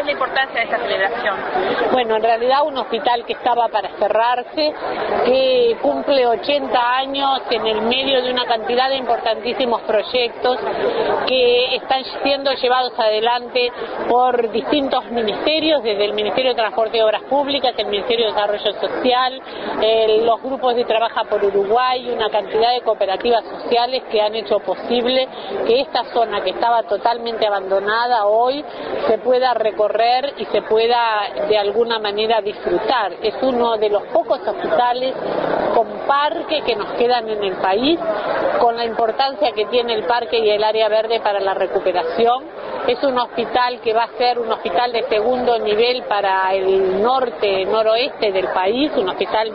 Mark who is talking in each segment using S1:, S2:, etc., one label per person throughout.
S1: es la importancia de esta celebración?
S2: Bueno, en realidad un hospital que estaba para cerrarse, que cumple 80 años en el medio de una cantidad de importantísimos proyectos que están siendo llevados adelante por distintos ministerios, desde el Ministerio de Transporte y Obras Públicas, el Ministerio de Desarrollo Social, los grupos de Trabaja por Uruguay, una cantidad de cooperativas sociales que han hecho posible que esta zona que estaba totalmente abandonada hoy se pueda recorrer y se pueda de alguna manera disfrutar. Es uno de los pocos hospitales con parque que nos quedan en el país, con la importancia que tiene el parque y el área verde para la recuperación. Es un hospital que va a ser un hospital de segundo nivel para el noroeste del país, un hospital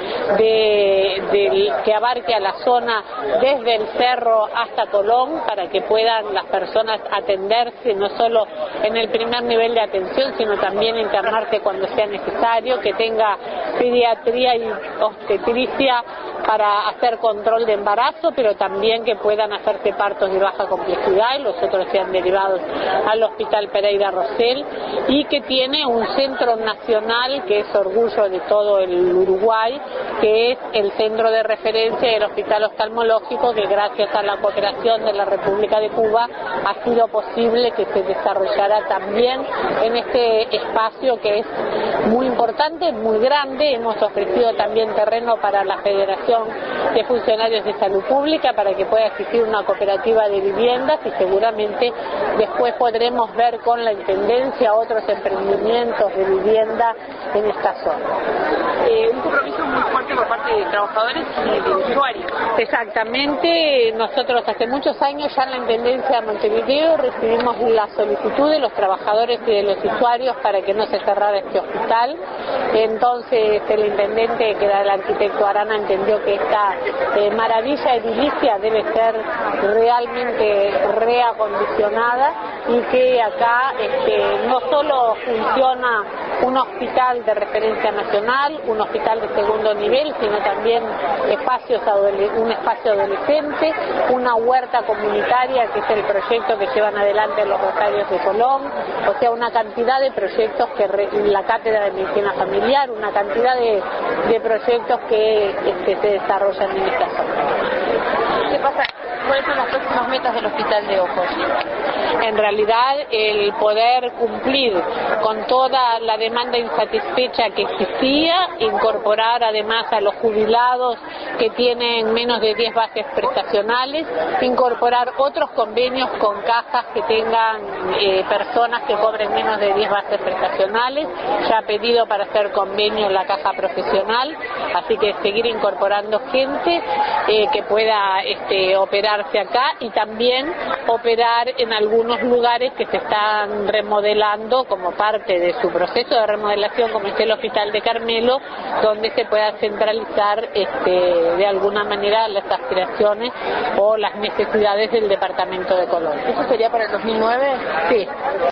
S2: que abarque a la zona desde el cerro hasta Colón, para que puedan las personas atenderse no solo en el primer nivel de atención, sino también internarse cuando sea necesario, que tenga pediatría y obstetricia para hacer control de embarazo, pero también que puedan hacerse partos de baja complejidad y los otros sean derivados al Hospital Pereira Rosell, y que tiene un centro nacional que es orgullo de todo el Uruguay, que es el centro de referencia del Hospital Oftalmológico, que gracias a la cooperación de la República de Cuba ha sido posible que se desarrollara también en este espacio que es muy importante, muy grande. Hemos ofrecido también terreno para la Federación de Funcionarios de Salud Pública para que pueda existir una cooperativa de viviendas, y seguramente después podremos ver con la Intendencia otros emprendimientos de vivienda en esta zona.
S1: Un compromiso muy fuerte por parte de trabajadores y de usuarios.
S2: Exactamente, nosotros hace muchos años ya en la Intendencia de Montevideo recibimos la solicitud de los trabajadores y de los usuarios para que no se cerrara este hospital. Entonces el intendente, que era el arquitecto Arana, entendió que esta maravilla edilicia debe ser realmente reacondicionada, y que acá no solo funciona un hospital de referencia nacional, un hospital de segundo nivel, sino también un espacio adolescente, una huerta comunitaria, que es el proyecto que llevan adelante los Rosarios de Colón, o sea, una cantidad de proyectos que la Cátedra de Medicina Familiar, una cantidad de proyectos que se desarrollan en esta zona.
S1: ¿Qué pasa? ¿Cuáles son las próximas metas del Hospital de Ojos?
S2: En realidad, el poder cumplir con toda la demanda insatisfecha que existía, incorporar además a los jubilados que tienen menos de 10 bases prestacionales, incorporar otros convenios con cajas que tengan personas que cobren menos de 10 bases prestacionales. Ya ha pedido para hacer convenio la caja profesional, así que seguir incorporando gente que pueda operarse acá, y también operar en algunos lugares que se están remodelando como parte de su proceso de remodelación, como es el Hospital de Carmelo, donde se pueda centralizar de alguna manera las aspiraciones o las necesidades del departamento de Colón.
S1: ¿Eso sería para el 2009?
S2: Sí.